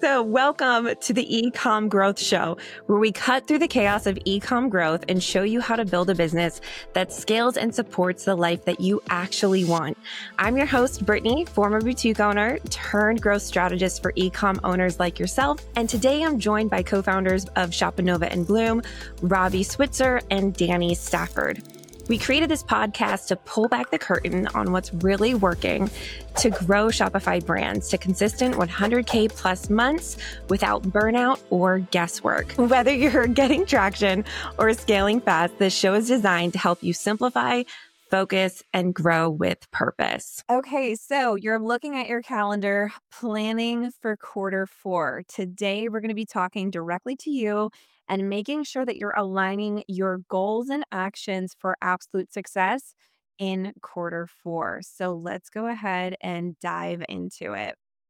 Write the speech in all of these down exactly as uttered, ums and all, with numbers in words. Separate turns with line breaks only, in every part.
So welcome to the E-Com Growth Show, where we cut through the chaos of e-com growth and show you how to build a business that scales and supports the life that you actually want. I'm your host, Brittany, former boutique owner turned growth strategist for e-com owners like yourself. And today I'm joined by co-founders of Shopanova and Bloom, Robbie Switzer and Danny Stafford. We created this podcast to pull back the curtain on what's really working to grow Shopify brands to consistent one hundred K plus months without burnout or guesswork. Whether you're getting traction or scaling fast, this show is designed to help you simplify, focus, and grow with purpose. Okay, so you're looking at your calendar, planning for quarter four. Today, we're going to be talking directly to you and making sure that you're aligning your goals and actions for absolute success in quarter four. So let's go ahead and dive into it.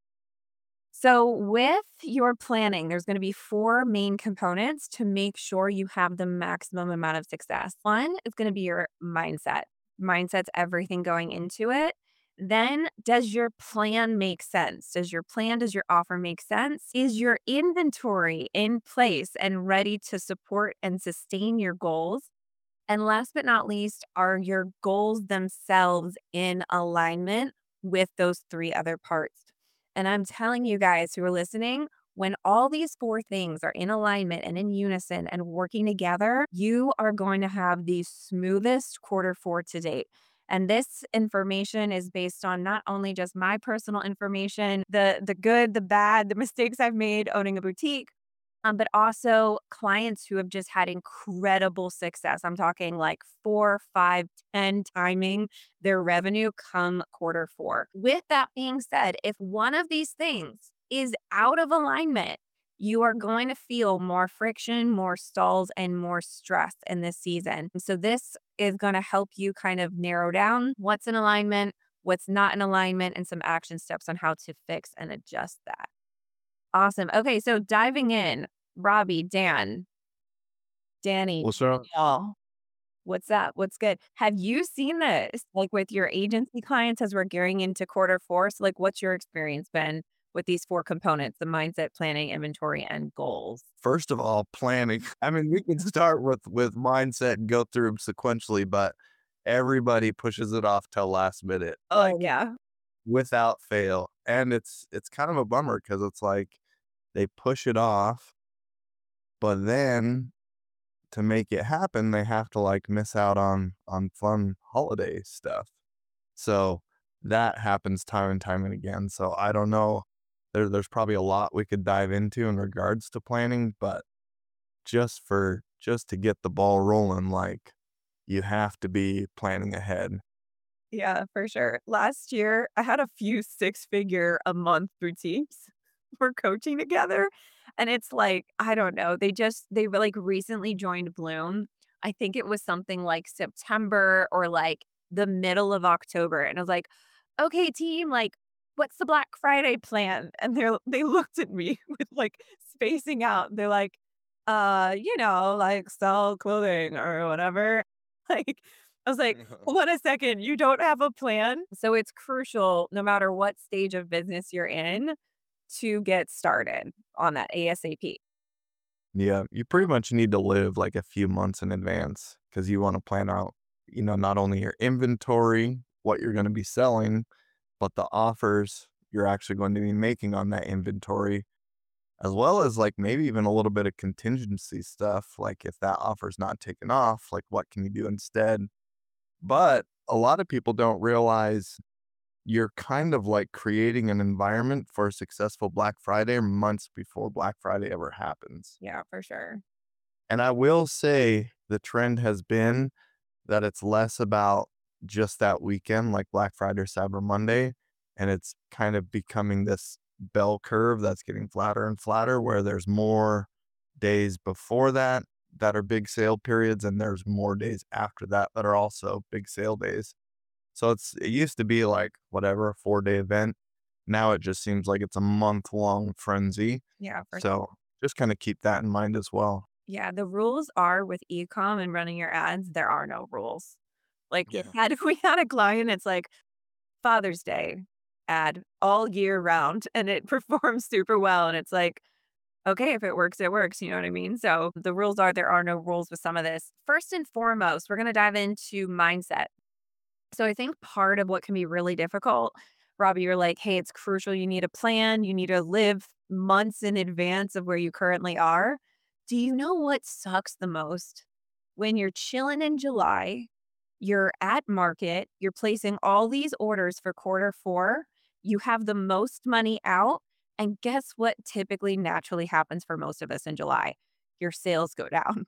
So with your planning, there's going to be four main components to make sure you have the maximum amount of success. One is going to be your mindset. Mindset's everything going into it. Then, does your plan make sense? Does your plan, does your offer make sense? Is your inventory in place and ready to support and sustain your goals? And last but not least, are your goals themselves in alignment with those three other parts? And I'm telling you guys who are listening, when all these four things are in alignment and in unison and working together, you are going to have the smoothest quarter four to date. And this information is based on not only just my personal information, the the good, the bad, the mistakes I've made owning a boutique, um, but also clients who have just had incredible success. I'm talking like four, five, ten timing their revenue come quarter four. With that being said, if one of these things is out of alignment, you are going to feel more friction, more stalls, and more stress in this season. So this is going to help you kind of narrow down what's in alignment, what's not in alignment, and some action steps on how to fix and adjust that. Awesome. Okay, so diving in, Robbie, Dan, Danny,
What's up?
y'all, what's up? What's good? Have you seen this like with your agency clients as we're gearing into quarter four? So like, what's your experience been with these four components, the mindset, planning, inventory, and goals?
First of all, planning. I mean, we can start with with mindset and go through them sequentially, but everybody pushes it off till last minute,
Oh,
like
yeah.
without fail. And it's it's kind of a bummer because it's like they push it off, but then to make it happen, they have to like miss out on on fun holiday stuff. So that happens time and time and again. So I don't know. There, there's probably a lot we could dive into in regards to planning, but just for just to get the ball rolling, like you have to be planning ahead.
Yeah, for sure. Last year, I had a few six-figure a month boutiques we're coaching together. And it's like, I don't know, they just, they were like recently joined Bloom. I think it was something like September or like the middle of October. And I was like, okay, team, like, what's the Black Friday plan? And they're, they looked at me with like spacing out. They're like, uh, you know, like sell clothing or whatever. Like, I was like, hold on a second, you don't have a plan? So it's crucial, no matter what stage of business you're in, to get started on that ASAP.
Yeah, you pretty much need to live like a few months in advance because you want to plan out, you know, not only your inventory, what you're going to be selling, but the offers you're actually going to be making on that inventory, as well as like maybe even a little bit of contingency stuff. Like if that offer's not taken off, like what can you do instead? But a lot of people don't realize you're kind of like creating an environment for a successful Black Friday months before Black Friday ever happens.
Yeah, for sure.
And I will say the trend has been that it's less about just that weekend, like Black Friday or Cyber Monday, and it's kind of becoming this bell curve that's getting flatter and flatter, where there's more days before that that are big sale periods, and there's more days after that that are also big sale days. So it's it used to be like whatever, a four day event. Now it just seems like it's a month long frenzy.
Yeah, for sure.
So just kind of keep that in mind as well.
Yeah, the rules are with e-com and running your ads, there are no rules. Like
Yeah.
had we had a client, it's like Father's Day. ad all year round and it performs super well. And it's like, okay, if it works, it works. You know what I mean? So the rules are there are no rules with some of this. First and foremost, we're going to dive into mindset. So I think part of what can be really difficult, Robbie, you're like, hey, it's crucial. You need a plan. You need to live months in advance of where you currently are. Do you know what sucks the most? When you're chilling in July, you're at market, you're placing all these orders for quarter four, you have the most money out. And guess what typically naturally happens for most of us in July? Your sales go down.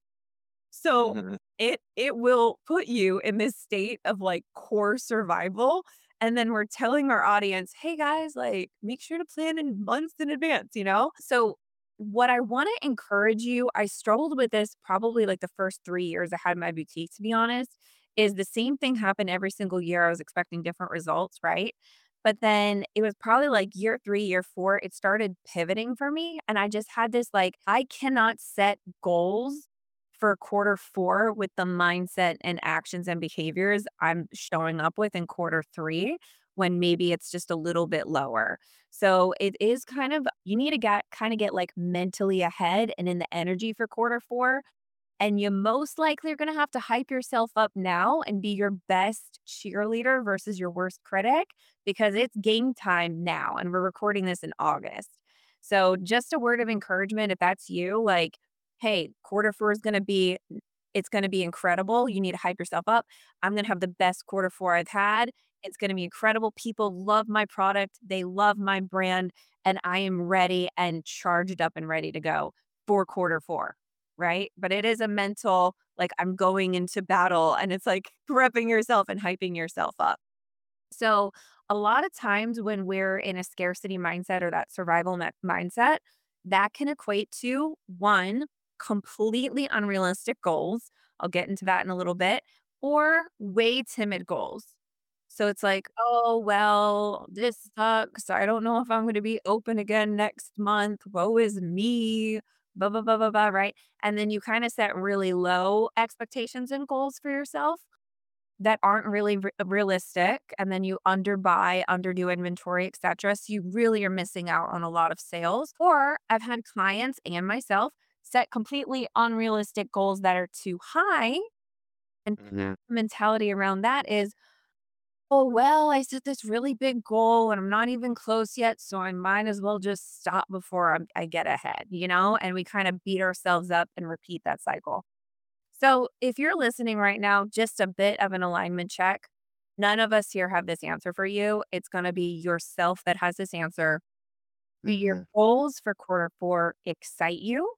So
Mhm.
it it will put you in this state of like core survival. And then we're telling our audience, hey guys, like make sure to plan in months in advance, you know? So what I want to encourage you, I struggled with this probably like the first three years I had my boutique, to be honest, is the same thing happened every single year. I was expecting different results, right? But then it was probably like year three, year four, it started pivoting for me. And I just had this like, I cannot set goals for quarter four with the mindset and actions and behaviors I'm showing up with in quarter three when maybe it's just a little bit lower. So it is kind of, you need to get kind of get like mentally ahead and in the energy for quarter four. And you most likely are going to have to hype yourself up now and be your best cheerleader versus your worst critic because it's game time now. And we're recording this in August. So, just a word of encouragement if that's you, like, hey, quarter four is going to be, it's going to be incredible. You need to hype yourself up. I'm going to have the best quarter four I've had. It's going to be incredible. People love my product, they love my brand, and I am ready and charged up and ready to go for quarter four. Right? But it is a mental, like, I'm going into battle and it's like prepping yourself and hyping yourself up. So, a lot of times when we're in a scarcity mindset or that survival me- mindset, that can equate to one, completely unrealistic goals. I'll get into that in a little bit, or way timid goals. So it's like, oh, well, this sucks. I don't know if I'm going to be open again next month. Woe is me. Blah, blah, blah, blah, blah. Right. And then you kind of set really low expectations and goals for yourself that aren't really re- realistic, and then you underbuy, underdo inventory, et cetera. So you really are missing out on a lot of sales. Or I've had clients and myself set completely unrealistic goals that are too high. And
Mhm.
mentality around that is, oh, well, I set this really big goal and I'm not even close yet. So I might as well just stop before I'm, I get ahead, you know? And we kind of beat ourselves up and repeat that cycle. So, if you're listening right now, just a bit of an alignment check. None of us here have this answer for you. It's going to be yourself that has this answer. Do your
Mhm.
goals for quarter four excite you?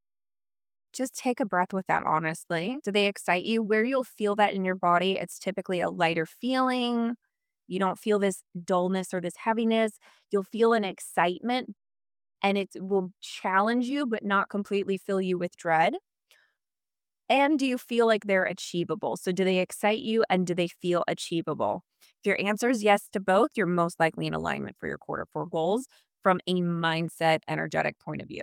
Just take a breath with that, honestly. Do they excite you? Where you'll feel that in your body, it's typically a lighter feeling. You don't feel this dullness or this heaviness. You'll feel an excitement and it will challenge you, but not completely fill you with dread. And do you feel like they're achievable? So do they excite you and do they feel achievable? If your answer is yes to both, you're most likely in alignment for your quarter four goals from a mindset, energetic point of view.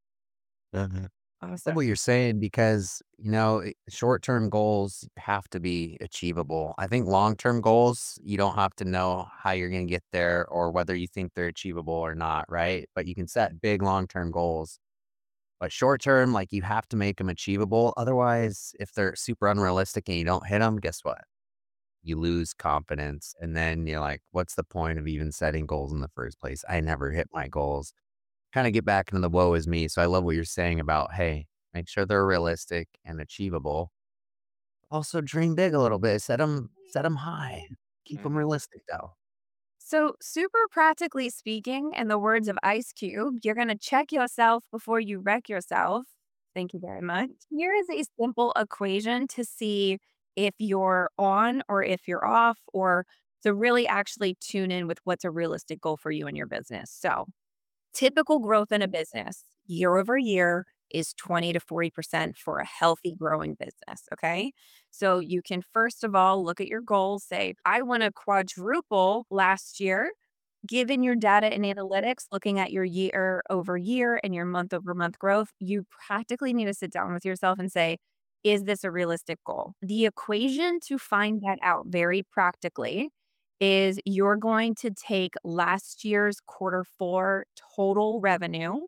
Mhm.
Love
Awesome.
what you're saying because, you know, it- short-term goals have to be achievable. I think long-term goals, you don't have to know how you're going to get there or whether you think they're achievable or not, right? But you can set big long-term goals. But short-term, like you have to make them achievable. Otherwise, if they're super unrealistic and you don't hit them, guess what? You lose confidence. And then you're like, what's the point of even setting goals in the first place? I never hit my goals. Kind of get back into the woe is me. So I love what you're saying about, hey, make sure they're realistic and achievable. Also dream big a little bit. Set them, set them high. Keep them
Mhm.
realistic though.
So, super practically speaking, in the words of Ice Cube, you're going to check yourself before you wreck yourself. Thank you very much. Here is a simple equation to see if you're on or if you're off, or to really actually tune in with what's a realistic goal for you in your business. So, typical growth in a business year over year is twenty to forty percent for a healthy growing business. Okay. So you can first of all look at your goals, say, I want to quadruple last year. Given your data and analytics, looking at your year over year and your month over month growth, you practically need to sit down with yourself and say, is this a realistic goal? The equation to find that out very practically is you're going to take last year's quarter four total revenue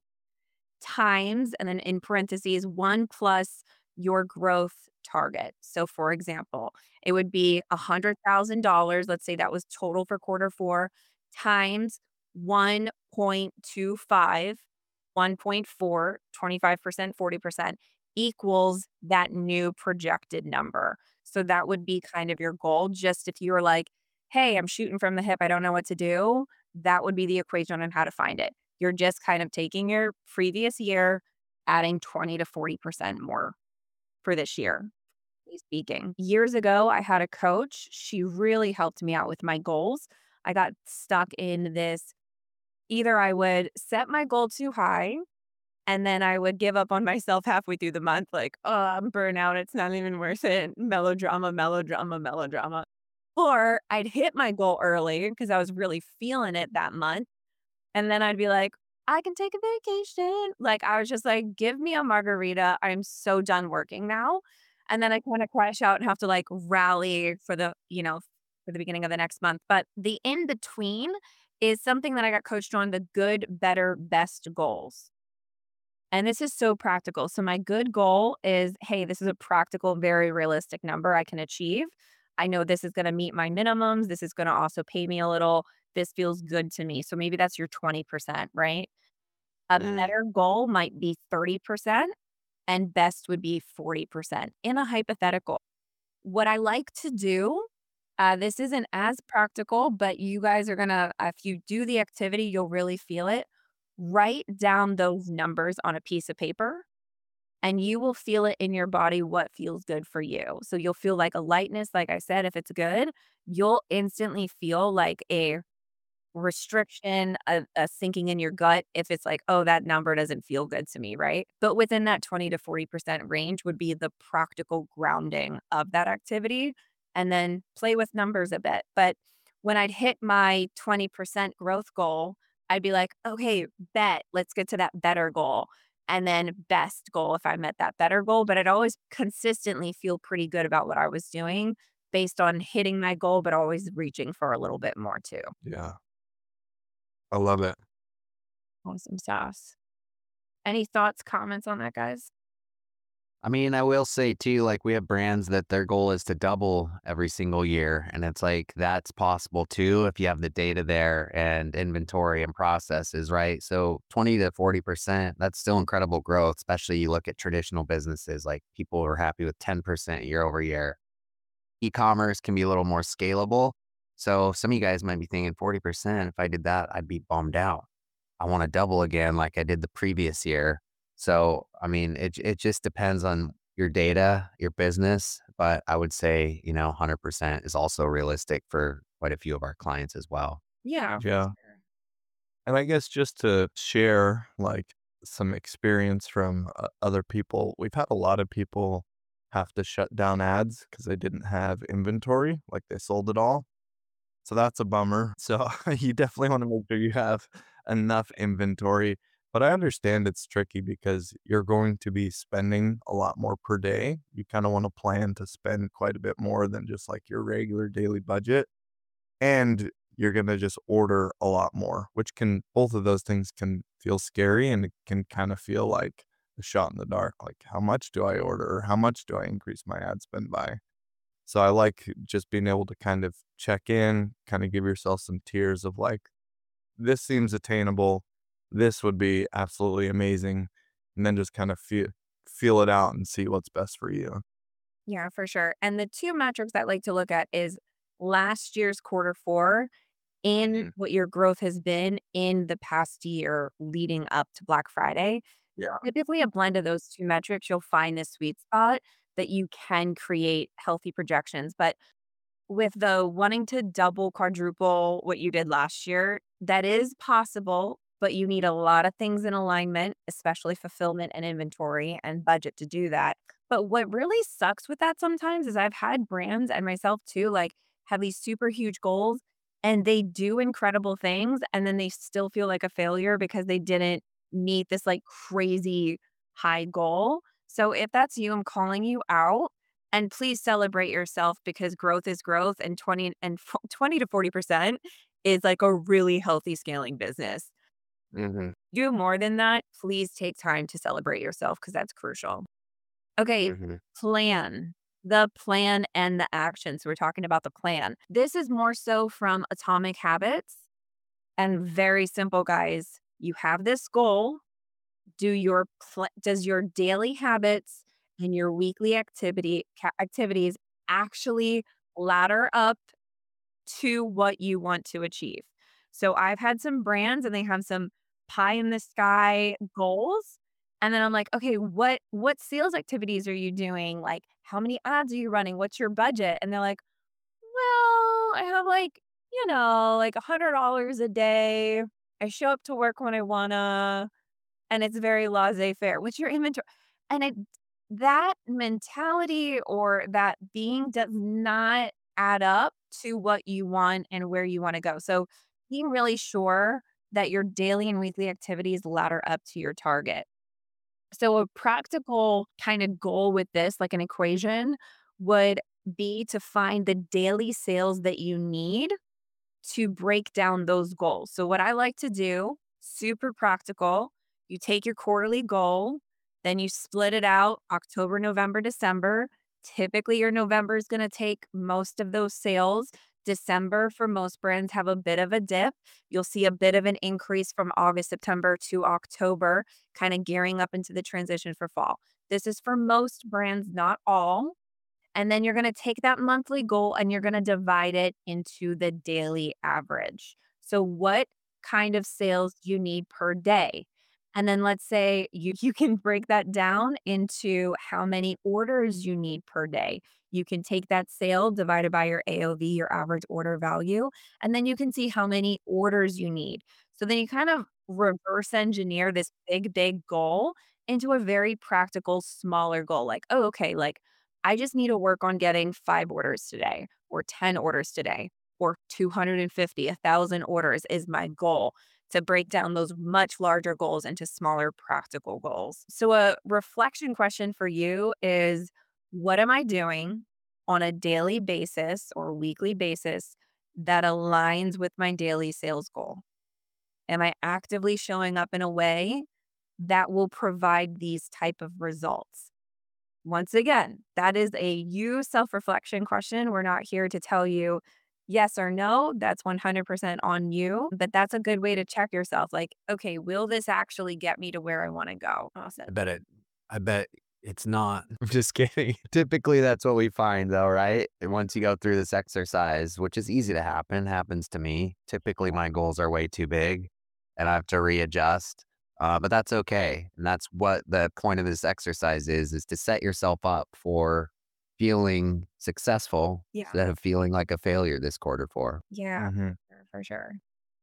times, and then in parentheses, one plus your growth target. So, for example, it would be one hundred thousand dollars. Let's say that was total for quarter four times one point two five, one point four, twenty-five percent, forty percent equals that new projected number. So, that would be kind of your goal. Just if you were like, hey, I'm shooting from the hip, I don't know what to do, that would be the equation on how to find it. You're just kind of taking your previous year, adding twenty to forty percent more for this year, speaking. Years ago, I had a coach. She really helped me out with my goals. I got stuck in this. Either I would set my goal too high and then I would give up on myself halfway through the month, like, oh, I'm burnout. It's not even worth it. Melodrama, melodrama, melodrama. Or I'd hit my goal early because I was really feeling it that month. And then I'd be like, I can take a vacation. Like, I was just like, give me a margarita. I'm so done working now. And then I kind of crash out and have to like rally for the, you know, for the beginning of the next month. But the in between is something that I got coached on, the good, better, best goals. And this is so practical. So my good goal is, hey, this is a practical, very realistic number I can achieve. I know this is going to meet my minimums. This is going to also pay me a little. This feels good to me. So maybe that's your twenty percent, right? A
Mm.
better goal might be thirty percent and best would be forty percent in a hypothetical. What I like to do, uh, this isn't as practical, but you guys are going to, if you do the activity, you'll really feel it. Write down those numbers on a piece of paper and you will feel it in your body what feels good for you. So you'll feel like a lightness, like I said, if it's good, you'll instantly feel like a restriction, a, a sinking in your gut if it's like, oh, that number doesn't feel good to me, right? But within that twenty to forty percent range would be the practical grounding of that activity. And then play with numbers a bit. But when I'd hit my twenty percent growth goal, I'd be like, okay, bet, let's get to that better goal. And then best goal if I met that better goal. But I'd always consistently feel pretty good about what I was doing based on hitting my goal, but always reaching for a little bit more too.
Yeah, I love it.
Awesome sauce. Any thoughts, comments on that, guys?
I mean, I will say too, like we have brands that their goal is to double every single year. And it's like that's possible too if you have the data there and inventory and processes, right? So twenty to forty percent, that's still incredible growth, especially you look at traditional businesses, like people are happy with ten percent year over year. E-commerce can be a little more scalable. So some of you guys might be thinking forty percent, if I did that, I'd be bummed out. I want to double again like I did the previous year. So, I mean, it it just depends on your data, your business, but I would say, you know, one hundred percent is also realistic for quite a few of our clients as well.
Yeah, for
Yeah.
sure.
And I guess just to share like some experience from uh, other people, we've had a lot of people have to shut down ads because they didn't have inventory, like they sold it all. So that's a bummer. So you definitely want to make sure you have enough inventory. But I understand it's tricky because you're going to be spending a lot more per day. You kind of want to plan to spend quite a bit more than just like your regular daily budget. And you're going to just order a lot more, which can, both of those things can feel scary and it can kind of feel like a shot in the dark. Like, how much do I order? Or how much do I increase my ad spend by? So I like just being able to kind of check in, kind of give yourself some tiers of like, this seems attainable. This would be absolutely amazing. And then just kind of feel feel it out and see what's best for you.
Yeah, for sure. And the two metrics I like to look at is last year's quarter four and
Mhm.
what your growth has been in the past year leading up to Black Friday.
Yeah.
Typically, a blend of those two metrics, you'll find the sweet spot that you can create healthy projections. But with the wanting to double, quadruple what you did last year, that is possible, but you need a lot of things in alignment, especially fulfillment and inventory and budget to do that. But what really sucks with that sometimes is I've had brands and myself too, like have these super huge goals and they do incredible things and then they still feel like a failure because they didn't meet this like crazy high goal. So if that's you, I'm calling you out And please celebrate yourself because growth is growth and twenty and twenty to forty percent is like a really healthy scaling business.
Mhm.
Do more than that, please take time to celebrate yourself because that's crucial. Okay,
Mhm.
plan. The plan and the action. So we're talking about the plan. This is more so from Atomic Habits and very simple, guys. You have this goal. Do your pl- does your daily habits and your weekly activity ca- activities actually ladder up to what you want to achieve? So I've had some brands and they have some pie in the sky goals. And then I'm like, okay, what what sales activities are you doing? Like how many ads are you running? What's your budget? And they're like, well, I have like, you know, like a hundred dollars a day. I show up to work when I wanna, and it's very laissez-faire. What's your inventory? And it that mentality or that being does not add up to what you want and where you wanna go. So, being really sure that your daily and weekly activities ladder up to your target. So, a practical kind of goal with this, like an equation, would be to find the daily sales that you need to break down those goals. So, what I like to do, super practical, you take your quarterly goal, then you split it out October, November, December. Typically, your November is going to take most of those sales. December, for most brands, have a bit of a dip. You'll see a bit of an increase from August, September to October, kind of gearing up into the transition for fall. This is for most brands, not all. And then you're going to take that monthly goal and you're going to divide it into the daily average. So, what kind of sales do you need per day? And then let's say you, you can break that down into how many orders you need per day. You can take that sale divided by your A O V, your average order value, and then you can see how many orders you need. So then you kind of reverse engineer this big, big goal into a very practical, smaller goal. Like, oh, okay, like I just need to work on getting five orders today or ten orders today or two hundred fifty, one thousand orders is my goal to break down those much larger goals into smaller practical goals. So a reflection question for you is what am I doing on a daily basis or weekly basis that aligns with my daily sales goal? Am I actively showing up in a way that will provide these type of results? Once again, that is a you self reflection question. We're not here to tell you yes or no. That's one hundred percent on you. But that's a good way to check yourself. Like, okay, will this actually get me to where I want to go?
I
Awesome.
bet it I bet it's not. I'm just kidding. Typically, that's what we find though, right? And once you go through this exercise, which is easy to happen, happens to me. Typically, my goals are way too big and I have to readjust. Uh, but that's okay. And that's what the point of this exercise is, is to set yourself up for feeling successful
Yeah.
instead of feeling like a failure this quarter for.
Yeah.
hmm
For for sure.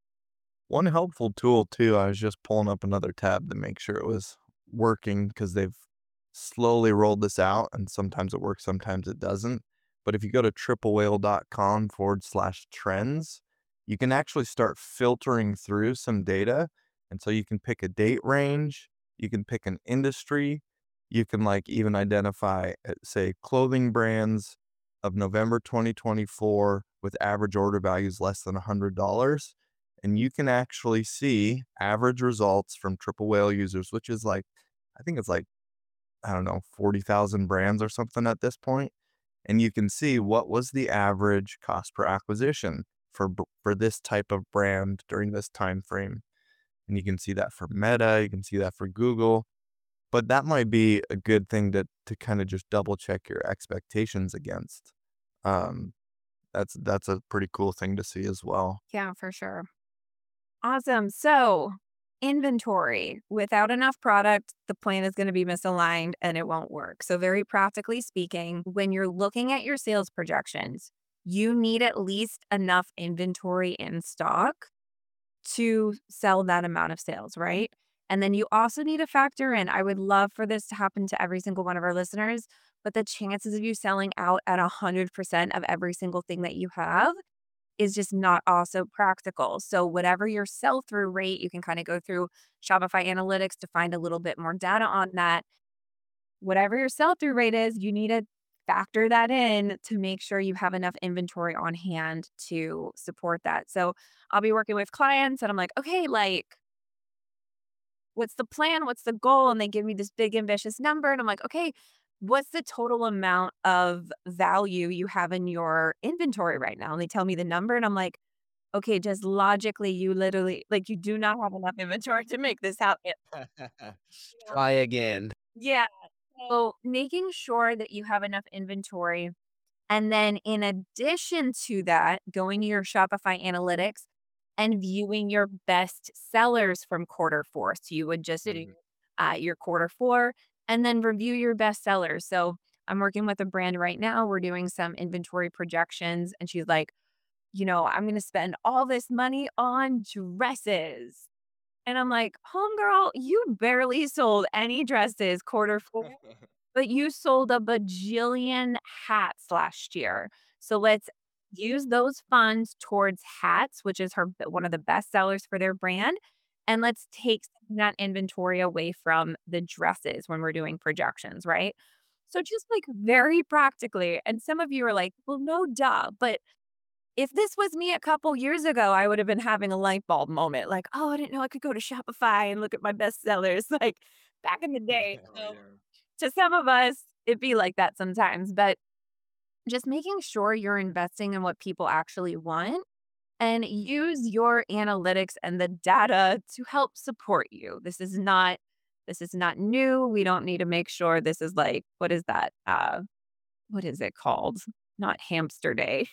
One helpful tool too, I was just pulling up another tab to make sure it was working because they've slowly rolled this out and sometimes it works, sometimes it doesn't. But if you go to triple whale dot com forward slash trends, you can actually start filtering through some data. And so you can pick a date range, you can pick an industry, you can like even identify, uh, say, clothing brands of November twenty twenty-four with average order values less than one hundred dollars and you can actually see average results from Triple Whale users, which is like, I think it's like, I don't know, forty thousand brands or something at this point. And you can see what was the average cost per acquisition for b- for this type of brand during this time frame. And you can see that for Meta, you can see that for Google. But that might be a good thing to to kind of just double check your expectations against. Um, that's that's a pretty cool thing to see as well.
Yeah, for sure. Awesome. So, inventory. Without enough product, the plan is going to be misaligned and it won't work. So, very practically speaking, when you're looking at your sales projections, you need at least enough inventory in stock to sell that amount of sales, right? And then you also need to factor in, I would love for this to happen to every single one of our listeners, but the chances of you selling out at one hundred percent of every single thing that you have is just not also practical. So whatever your sell-through rate, you can kind of go through Shopify Analytics to find a little bit more data on that. Whatever your sell-through rate is, you need to factor that in to make sure you have enough inventory on hand to support that. So I'll be working with clients and I'm like, okay, like, what's the plan? What's the goal? And they give me this big ambitious number. And I'm like, okay, what's the total amount of value you have in your inventory right now? And they tell me the number. And I'm like, okay, just logically, you literally, like, you do not have enough inventory to make this happen.
Try again.
Yeah. So making sure that you have enough inventory. And then in addition to that, going to your Shopify analytics and viewing your best sellers from quarter four. So you would just do uh, your quarter four and then review your best sellers. So I'm working with a brand right now. We're doing some inventory projections. And she's like, you know, I'm going to spend all this money on dresses. And I'm like, homegirl, you barely sold any dresses quarter four, but you sold a bajillion hats last year. So let's use those funds towards hats, which is her one of the best sellers for their brand. And let's take some of that inventory away from the dresses when we're doing projections, right? So just like very practically. And some of you are like, well, no, duh. But if this was me a couple years ago, I would have been having a light bulb moment. Like, oh, I didn't know I could go to Shopify and look at my best sellers like back in the day. So to some of us, it'd be like that sometimes, but just making sure you're investing in what people actually want and use your analytics and the data to help support you. This is not this is not new. We don't need to make sure this is like, what is that? Uh what is it called? Not hamster day.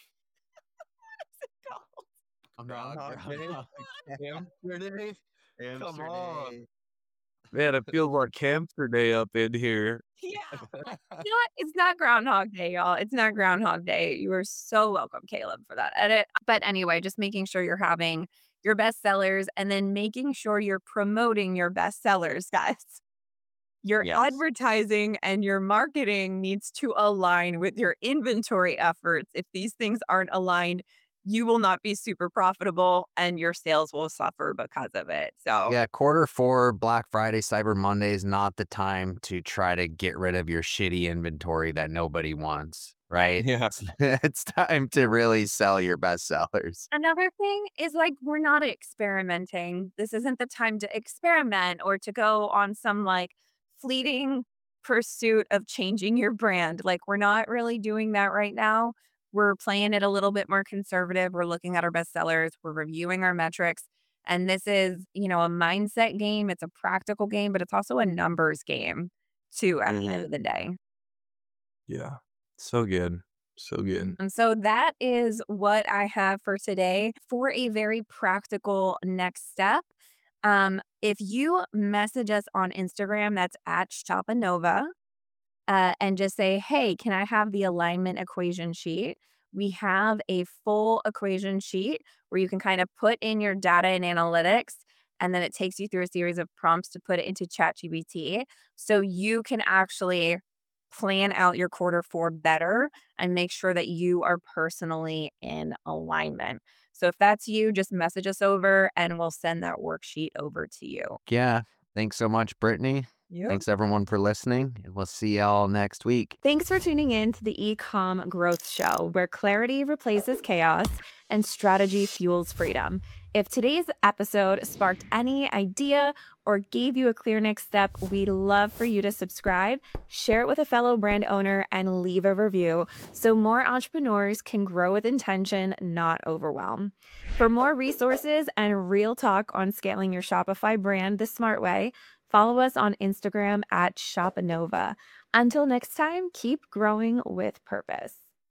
I'm
Groundhog
not
Day?
Hamster day.
Come
Hamster
on.
day.
Man, it feels like hamster day up in here.
Yeah. You know what? It's not Groundhog Day, y'all. It's not Groundhog Day. You are so welcome, Caleb, for that edit. But anyway, just making sure you're having your best sellers and then making sure you're promoting your best sellers, guys. Your
Yes.
advertising and your marketing needs to align with your inventory efforts. If these things aren't aligned, you will not be super profitable and your sales will suffer because of it. So
Yeah, quarter four, Black Friday, Cyber Monday is not the time to try to get rid of your shitty inventory that nobody wants, right?
Yeah.
It's time to really sell your best sellers.
another thing is like, we're not experimenting. This isn't the time to experiment or to go on some like fleeting pursuit of changing your brand. Like, we're not really doing that right now. We're playing it a little bit more conservative. We're looking at our best sellers, we're reviewing our metrics. And this is, you know, a mindset game. It's a practical game, but it's also a numbers game too at the end of the day.
Yeah. So good. So good.
And so that is what I have for today for a very practical next step. Um, if you message us on Instagram, that's at Shopanova, uh, and just say, hey, can I have the alignment equation sheet? We have a full equation sheet where you can kind of put in your data and analytics, and then it takes you through a series of prompts to put it into ChatGPT. So you can actually plan out your quarter four better and make sure that you are personally in alignment. So if that's you, just message us over and we'll send that worksheet over to you.
Yeah. Thanks so much, Brittany.
Yep.
Thanks everyone for listening, and we'll see y'all next week.
Thanks for tuning in to the Ecom Growth Show, where clarity replaces chaos and strategy fuels freedom. If today's episode sparked any idea or gave you a clear next step, we'd love for you to subscribe, share it with a fellow brand owner, and leave a review so more entrepreneurs can grow with intention, not overwhelm. For more resources and real talk on scaling your Shopify brand the smart way, follow us on Instagram at Shopanova. Until next time, keep growing with purpose.